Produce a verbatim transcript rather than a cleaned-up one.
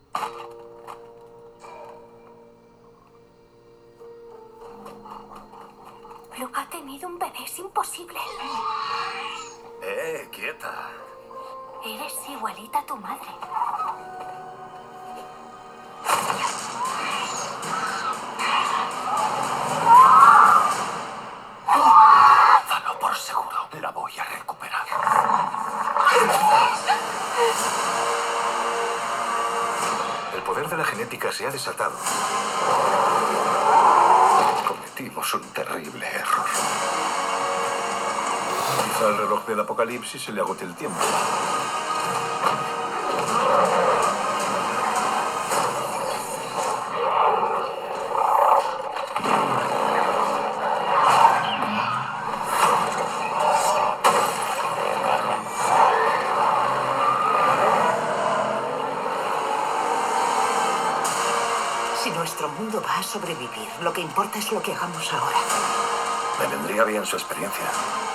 Luke ha tenido un bebé, es imposible. Eh, quieta. Eres igualita a tu madre. Dalo por seguro. La voy a recuperar. El poder de la genética se ha desatado. Cometimos un terrible error. Quizá al reloj del apocalipsis se le agote el tiempo. Si nuestro mundo va a sobrevivir, lo que importa es lo que hagamos ahora. Me vendría bien su experiencia.